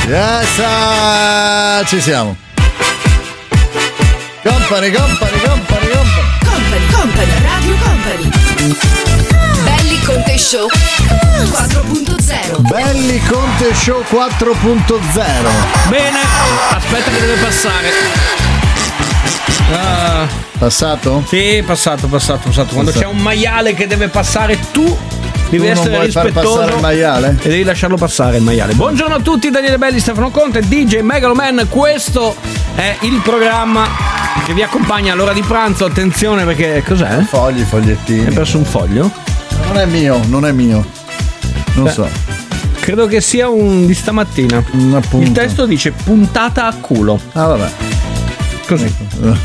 Yes, ci siamo. Company, Radio Company. Belli Conte Show 4.0. Belli Conte Show 4.0. Bene, aspetta che deve passare. Passato? Sì, passato. Quando c'è un maiale che deve passare, tu devi essere non vuoi rispettoso far passare il maiale? e devi lasciarlo passare il maiale. Buongiorno a tutti, Daniele Belli, Stefano Conte, DJ Megaloman. Questo è il programma che vi accompagna all'ora di pranzo. Attenzione, perché cos'è? Fogliettini. Hai perso un foglio? Non è mio. Non so. Credo che sia un di stamattina. Il testo dice puntata a culo. Ah, vabbè. Così.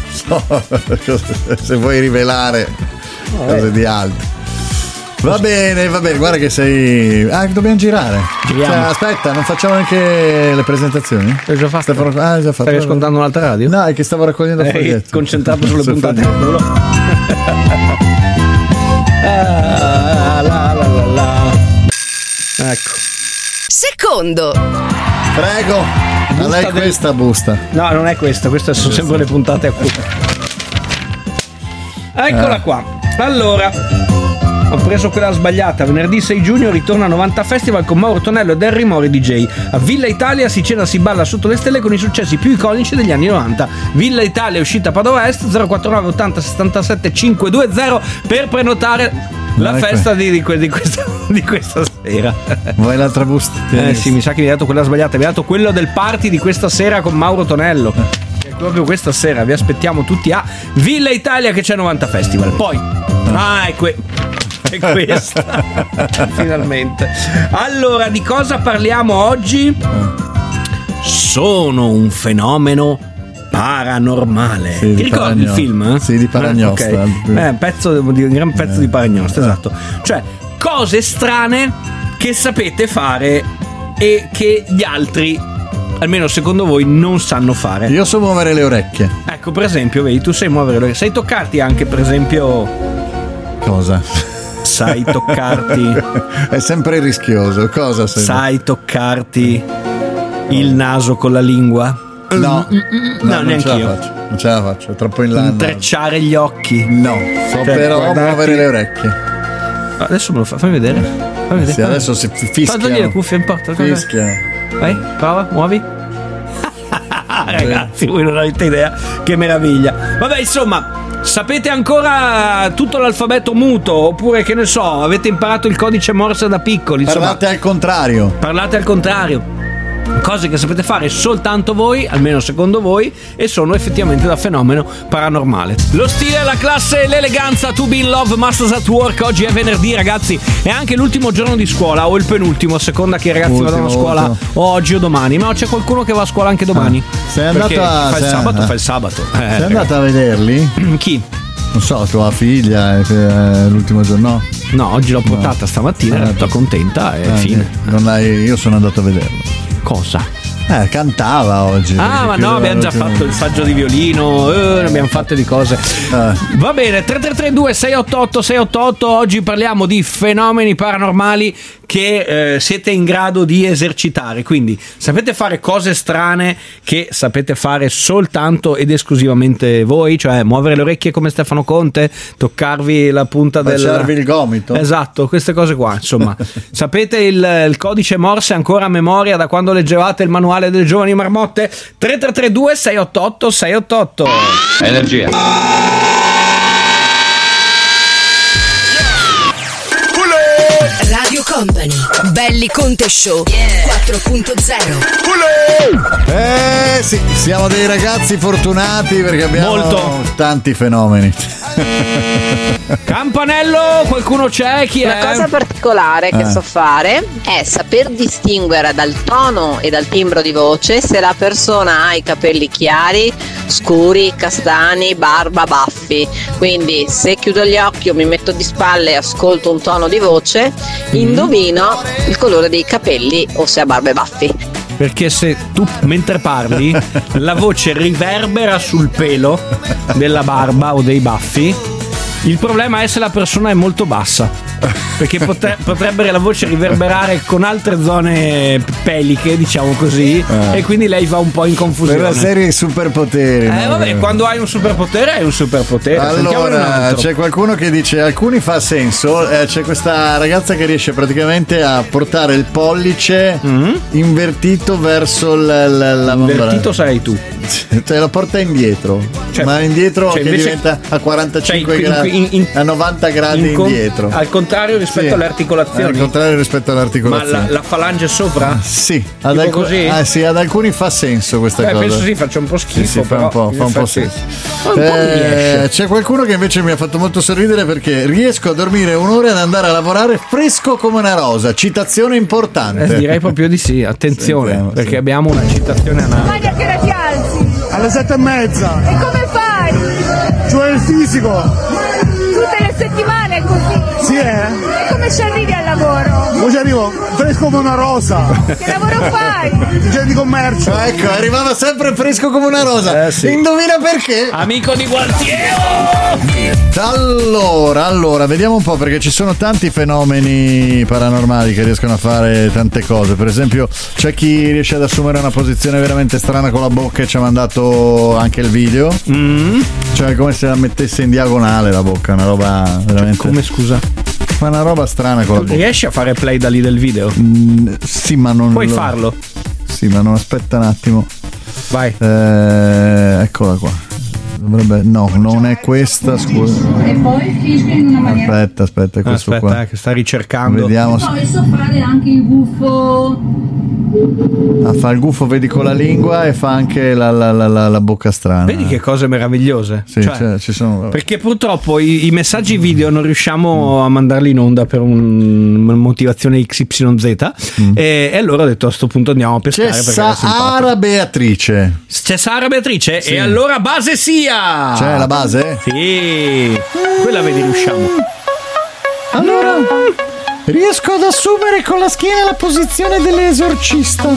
Se vuoi rivelare cose di altri. Va bene, guarda che sei. Dobbiamo girare. Giriamo. Cioè, aspetta, non facciamo neanche le presentazioni? Hai già fatto? Già fatto. Stai ascoltando un'altra radio? No, è che stavo raccogliendo il foglietto. Concentrato sulle puntate a culo. Ecco. Secondo. Prego. Non è questa busta. No, non è questa sono sempre le puntate a culo. Eccola qua. Allora, ho preso quella sbagliata. Venerdì 6 giugno ritorna a 90 Festival con Mauro Tonello ed Henry Mori DJ. A Villa Italia si cena, si balla sotto le stelle con i successi più iconici degli anni 90. Villa Italia è uscita a Padova Est. 049 80 67 520 per prenotare la festa di questa sera. Vuoi l'altra busta? Sì, mi sa che mi hai dato quella sbagliata. Mi hai dato quello del party di questa sera con Mauro Tonello. Che è proprio questa sera. Vi aspettiamo tutti a Villa Italia che c'è 90 Festival. Poi è questa. Finalmente. Allora, di cosa parliamo oggi? Sono un fenomeno paranormale. Sì, ti ricordi il film? Sì, di Paragnosta. Okay. Un gran pezzo di Paragnosta, esatto. Cioè, cose strane che sapete fare e che gli altri, almeno secondo voi, non sanno fare. Io so muovere le orecchie. Ecco, per esempio, vedi, tu sai muovere le orecchie. Sai toccarti anche, per esempio. Cosa? Sai toccarti. È sempre rischioso. Cosa sei? Sai toccarti il naso con la lingua? No, neanche io. Non ce la faccio, è troppo in là. Intrecciare gli occhi? No, so però guardarti. muovere le orecchie. Adesso me lo fammi vedere. Sì, adesso si fischiano. Togli le cuffie, importa. Fischiano. Vai, prova, muovi. Ragazzi, voi non avete idea che meraviglia. Vabbè, insomma, sapete ancora tutto l'alfabeto muto? Oppure, che ne so, avete imparato il codice Morse da piccoli? Parlate al contrario. Parlate al contrario. Cose che sapete fare soltanto voi, almeno secondo voi, e sono effettivamente da fenomeno paranormale. Lo stile, la classe, l'eleganza, to be in love, masters at work. Oggi è venerdì, ragazzi, è anche l'ultimo giorno di scuola, o il penultimo, a seconda che i ragazzi vadano a scuola o oggi o domani. Ma c'è qualcuno che va a scuola anche domani? Sei andata fa il sabato. Sei andata a vederli? Chi? Non so, tua figlia l'ultimo giorno? No, oggi l'ho portata stamattina, era tutta contenta e fine. Io sono andato a vederlo. Cosa? Cantava oggi. Ma no, abbiamo già fatto il saggio di violino, abbiamo fatto di cose. Va bene, 3332 688 688. Oggi parliamo di fenomeni paranormali che siete in grado di esercitare. Quindi sapete fare cose strane che sapete fare soltanto ed esclusivamente voi, cioè muovere le orecchie come Stefano Conte, toccarvi la punta baciarvi il gomito. Esatto, queste cose qua, insomma. Sapete il codice Morse ancora a memoria da quando leggevate il manuale delle giovani marmotte? 3332 688 688. Energia. Radio Company, Belli Conte Show 4.0. Sì, siamo dei ragazzi fortunati perché abbiamo tanti fenomeni. Campanello, qualcuno c'è? Chi è? Una cosa particolare che so fare è saper distinguere dal tono e dal timbro di voce se la persona ha i capelli chiari, scuri, castani, barba, baffi. Quindi se chiudo gli occhi o mi metto di spalle e ascolto un tono di voce, indovino il colore dei capelli o se ha barba e baffi. Perché se tu mentre parli la voce riverbera sul pelo della barba o dei baffi, il problema è se la persona è molto bassa. perché potrebbe la voce riverberare con altre zone peliche, diciamo così, e quindi lei va un po' in confusione. Per la serie superpoteri. Vabbè, quando hai un superpotere hai un superpotere. Allora, c'è qualcuno che dice alcuni fa senso. C'è questa ragazza che riesce praticamente a portare il pollice invertito verso la invertito sarai tu. Cioè lo porta indietro, ma indietro che diventa a 45 gradi, a 90 gradi indietro. Al contrario rispetto alle articolazioni. Al contrario rispetto alle articolazioni. Ma la falange sopra? Sì, così? Sì, ad alcuni fa senso questa cosa. Penso sì, faccia un po' schifo. Sì, fa un po' senso. C'è qualcuno che invece mi ha fatto molto sorridere perché riesco a dormire un'ora ed andare a lavorare fresco come una rosa. Citazione importante. Direi proprio di sì, attenzione, Sentiamo, perché abbiamo una citazione analoga. A che ora ti alzi? Alle 7:30. E come fai? Giù il fisico. Tutte le settimane è così? Sì, E come ci arrivi al lavoro? Poi ci arrivo fresco come una rosa. Che lavoro fai? Gente di commercio. Ecco, arrivava sempre fresco come una rosa. Sì. Indovina perché? Amico di quartiere! Allora, vediamo un po', perché ci sono tanti fenomeni paranormali che riescono a fare tante cose. Per esempio, c'è chi riesce ad assumere una posizione veramente strana con la bocca e ci ha mandato anche il video. Cioè, come se la mettesse in diagonale la bocca, una roba veramente. Come, scusa? Fa una roba strana con la bocca. Riesci a fare play da lì del video? Sì, ma non Puoi farlo? Sì, ma non, aspetta un attimo. Vai. Eccola qua. Dovrebbe, no, non è questa, scusa. E poi fischia in una maniera. Aspetta, è questo qua. Che sta ricercando. Vediamo. Poi so fare anche il buffo. Fa il gufo, vedi, con la lingua, e fa anche la bocca strana. Vedi che cose meravigliose. Sì, cioè, ci sono. Perché purtroppo i messaggi video non riusciamo a mandarli in onda per una motivazione XYZ. E allora ho detto, a sto punto andiamo a pescare. C'è Sara Beatrice. C'è Sara Beatrice? Sì. E allora base sia. C'è la base? Sì. Quella vedi, riusciamo. Allora, riesco ad assumere con la schiena la posizione dell'esorcista.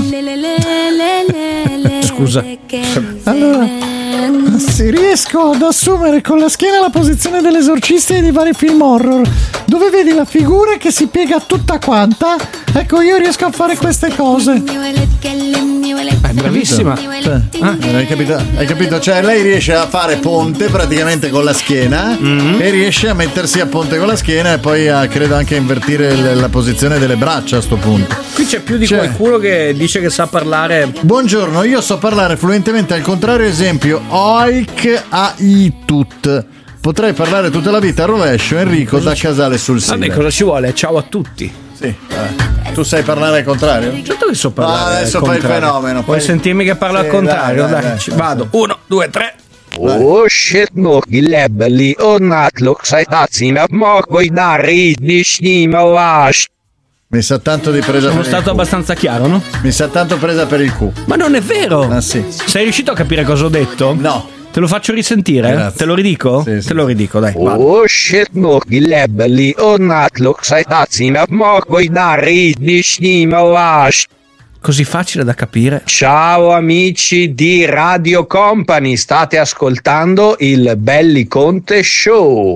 Scusa. Allora, sì, riesco ad assumere con la schiena la posizione dell'esorcista di vari film horror, dove vedi la figura che si piega tutta quanta. Ecco, io riesco a fare queste cose. Bravissima. Hai capito? Cioè, lei riesce a fare ponte praticamente con la schiena, e riesce a mettersi a ponte con la schiena, e poi credo anche a invertire la posizione delle braccia a sto punto. Qui c'è più di qualcuno che dice che sa parlare. Buongiorno, io so parlare fluentemente al contrario, esempio oik aitut. Potrei parlare tutta la vita a rovescio. Enrico da Casale sul Sile. Vabbè, cosa ci vuole? Ciao a tutti. Sì. Tu sai parlare al contrario? Certo che so parlare. Adesso fai il fenomeno. Puoi sentirmi che parlo al contrario? Dai, vado. 1, 2, 3. Oh shit, no, gillebeli, onnatlok, sai tazzina, ma vuoi dare di stima wash. Mi sa tanto di presa. Sono per stato il abbastanza chiaro, no? Mi sa tanto presa per il cu. Ma non è vero. Ah, sì. Sei riuscito a capire cosa ho detto? No. Te lo faccio risentire? Grazie. Te lo ridico? Sì, sì. Te lo ridico, dai. Vado. Oh shit, no, gillebeli, onnatlok, sai tazzina, ma vuoi dare di stima wash. Così facile da capire. Ciao amici di Radio Company, state ascoltando il Belli Conte Show.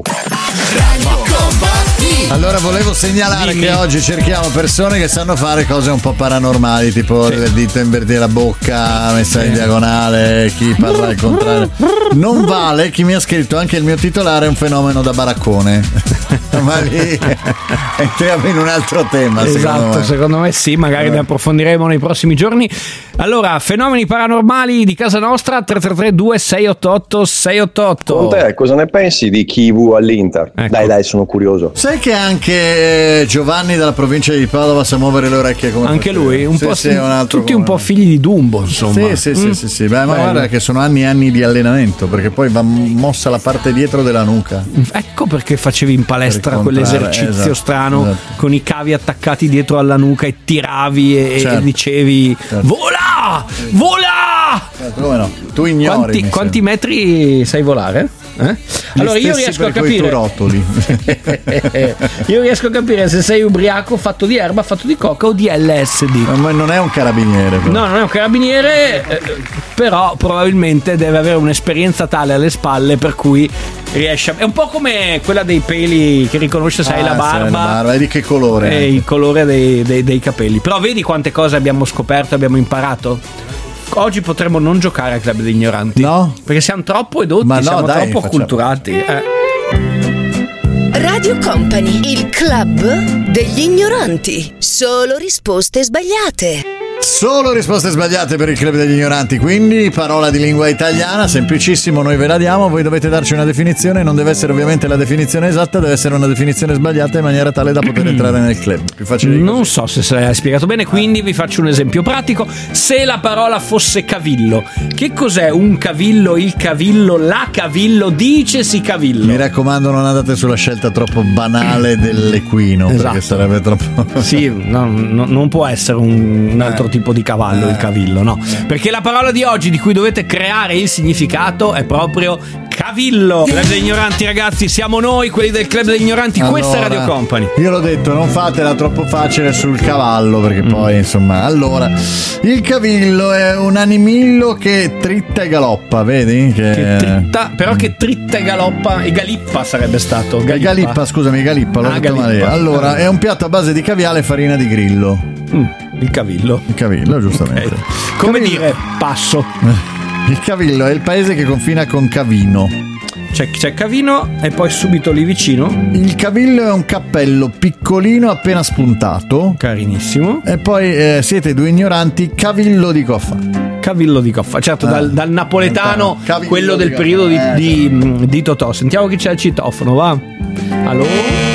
Allora, volevo segnalare che oggi cerchiamo persone che sanno fare cose un po' paranormali, tipo il dito invertire la bocca messa in diagonale, chi parla al contrario. Non vale chi mi ha scritto anche il mio titolare è un fenomeno da baraccone. Ma lì entriamo in un altro tema. Esatto, secondo me sì, magari ne approfondiremo nei prossimi giorni. Allora, fenomeni paranormali di casa nostra, 333-2688-688. Con te, cosa ne pensi di Kivu all'Inter? Ecco. Dai, sono curioso. Sai che anche Giovanni dalla provincia di Padova sa muovere le orecchie come anche lui, un po' un altro tutti un po' figli di Dumbo, insomma. Sì. Beh, ma guarda che sono anni e anni di allenamento, perché poi va mossa la parte dietro della nuca. Ecco perché facevi in palestra Per quell'esercizio esatto, strano, esatto. con i cavi attaccati dietro alla nuca e tiravi e Certo. dicevi vola! Vola! Come no? Tu ignori. Quanti metri sai volare? Allora io riesco a capire io riesco a capire se sei ubriaco fatto di erba, fatto di coca o di LSD. Ma non è un carabiniere però. No, non è un carabiniere, però probabilmente deve avere un'esperienza tale alle spalle per cui riesce a... È un po' come quella dei peli che riconosce se hai la barba. E di che colore? E il colore dei capelli. Però vedi quante cose abbiamo scoperto, abbiamo imparato. Oggi potremmo non giocare al club degli ignoranti. No? Perché siamo troppo edotti, siamo troppo acculturati. Radio Company, il club degli ignoranti. Solo risposte sbagliate. Solo risposte sbagliate per il club degli ignoranti, quindi parola di lingua italiana, semplicissimo, noi ve la diamo, voi dovete darci una definizione, non deve essere ovviamente la definizione esatta, deve essere una definizione sbagliata in maniera tale da poter entrare nel club. Più facile di così. Non so se hai spiegato bene, quindi vi faccio un esempio pratico. Se la parola fosse cavillo, che cos'è un cavillo, il cavillo, la cavillo, dicesi cavillo? Mi raccomando, non andate sulla scelta troppo banale dell'equino, esatto. Perché sarebbe troppo... Sì, non può essere un altro tipo di cavallo, il cavillo, no. Perché la parola di oggi di cui dovete creare il significato è proprio cavillo. Club degli ignoranti, ragazzi, siamo noi, quelli del club degli ignoranti. Allora, questa è Radio Company. Io l'ho detto, non fatela troppo facile sul cavallo, perché poi insomma. Allora, il cavillo è un animillo che tritta e galoppa, vedi? Che tritta, però che tritta e galoppa, e galippa sarebbe stato. Galippa, scusami, galippa, l'ho detto male. Allora, è un piatto a base di caviale e farina di grillo. Il cavillo. Il cavillo, giustamente. Okay. Come cavillo. Dire passo. Il Cavillo è il paese che confina con Cavino. C'è Cavino e poi subito lì vicino. Il Cavillo è un cappello piccolino appena spuntato. Carinissimo. E poi siete due ignoranti, Cavillo di Coffa. Cavillo di Coffa, certo, dal napoletano, Cavillo quello del periodo di Totò. Sentiamo chi c'è al citofono, va. Allora?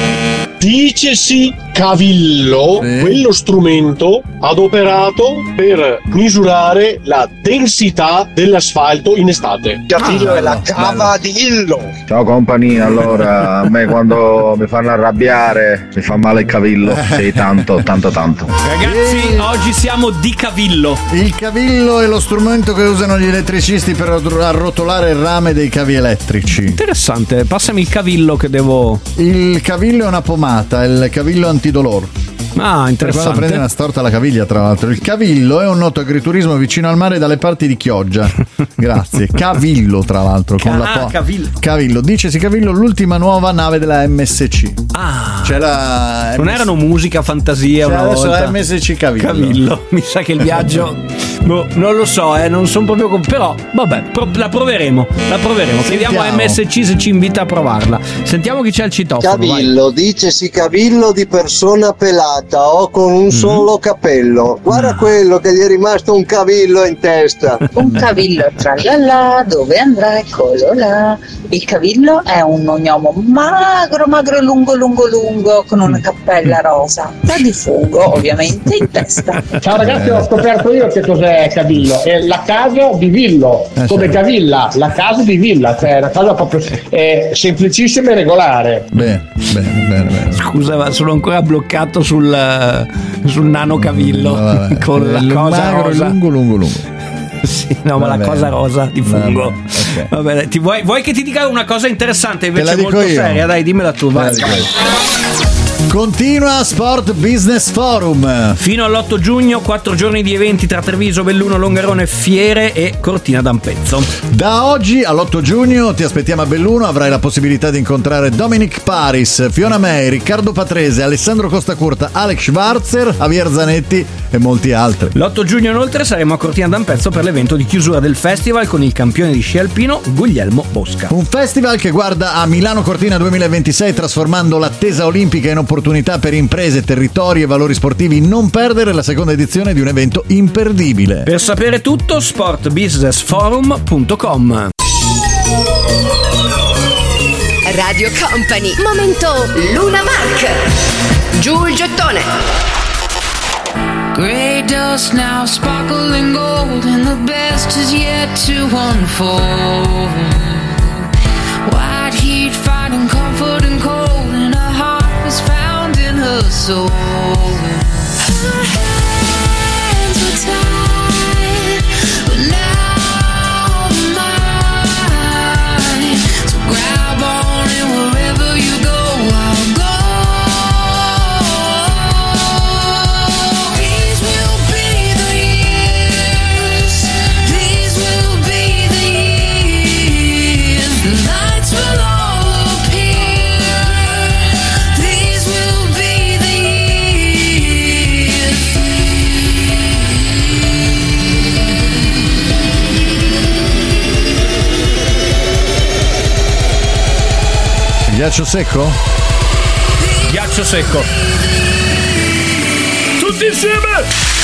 Dicesi cavillo, quello strumento adoperato per misurare la densità dell'asfalto in estate. Cavillo è la cava di illo. Ciao company, allora a me quando mi fanno arrabbiare mi fa male il cavillo, sì, tanto. Ragazzi, oggi siamo di cavillo. Il cavillo è lo strumento che usano gli elettricisti per arrotolare il rame dei cavi elettrici. Interessante, passami il cavillo che devo... Il cavillo è una pomata, il cavillo antidolor. Ah, interessante. Quando prendi una storta alla caviglia, tra l'altro. Il Cavillo è un noto agriturismo vicino al mare dalle parti di Chioggia. Grazie. Cavillo, tra l'altro, con la Cavillo. Cavillo. Dicesi Cavillo, l'ultima nuova nave della MSC. Ah. C'è la non erano musica, fantasia una adesso volta. la MSC Cavillo. Mi sa che il viaggio non lo so, non sono proprio però vabbè, la proveremo. Chiediamo a MSC se ci invita a provarla. Sentiamo chi c'è al citofono. Cavillo, dicesi cavillo di persona pelata o con un solo capello. Guarda quello che gli è rimasto un cavillo in testa. Un cavillo tralala, dove andrà? Eccolo là. Il cavillo è un ognomo magro, lungo, con una cappella rosa, da di fungo ovviamente in testa. Ciao ragazzi, ho scoperto io che cos'è cavillo. È la casa di Villo, come Cavilla, la casa di Villa, cioè una cosa proprio semplicissima e regolare. Bene. Scusa, ma sono ancora bloccato sul nano cavillo. Con la cosa magro, rosa. lungo. Sì, no, ma la cosa rosa di fungo. Okay. Va bene, vuoi che ti dica una cosa interessante invece molto seria? Dai, dimmela tu, vai. Continua Sport Business Forum fino all'8 giugno, 4 giorni di eventi tra Treviso, Belluno, Longarone, Fiere e Cortina d'Ampezzo. Da oggi all'8 giugno ti aspettiamo a Belluno, avrai la possibilità di incontrare Dominic Paris, Fiona May, Riccardo Patrese, Alessandro Costacurta, Alex Schwarzer, Javier Zanetti e molti altri. L'8 giugno inoltre saremo a Cortina d'Ampezzo per l'evento di chiusura del festival con il campione di sci alpino Guglielmo Bosca. Un festival che guarda a Milano Cortina 2026 trasformando l'attesa olimpica in opportunità per imprese, territori e valori sportivi. Non perdere la seconda edizione di un evento imperdibile. Per sapere tutto, sportbusinessforum.com. Radio Company, momento Luna Mark. Giù il gettone. Grey dust now sparkling gold, and the best is yet to unfold. White heat fighting comfort and cold, and her heart was found in her soul. Her hands were tied, but now mine. So Ghiaccio secco? Ghiaccio secco. Tutti insieme!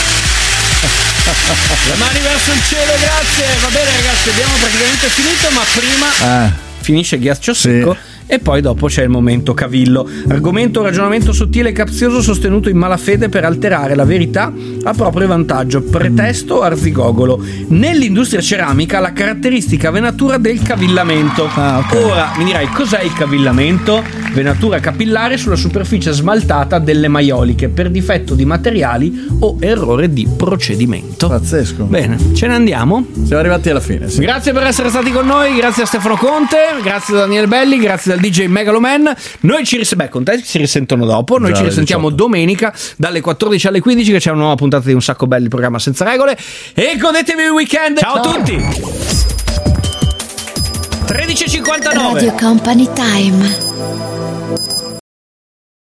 Le mani verso il cielo, grazie. Va bene ragazzi, abbiamo praticamente finito, ma prima finisce Ghiaccio secco. E poi dopo c'è il momento cavillo, argomento ragionamento sottile e capzioso sostenuto in malafede per alterare la verità a proprio vantaggio, pretesto arzigogolo. Nell'industria ceramica la caratteristica venatura del cavillamento. Ora mi dirai, cos'è il cavillamento? Venatura capillare sulla superficie smaltata delle maioliche per difetto di materiali o errore di procedimento. Pazzesco. Bene, ce ne andiamo? Siamo arrivati alla fine, sì. Grazie per essere stati con noi, grazie a Stefano Conte, grazie a Daniele Belli, grazie al DJ Megaloman. Noi con te ci risentono dopo. Noi ci risentiamo domenica dalle 14 alle 15, che c'è una nuova puntata di Un Sacco Belli, programma senza regole. E godetevi il weekend. Ciao a tutti. 13:59 Radio Company Time.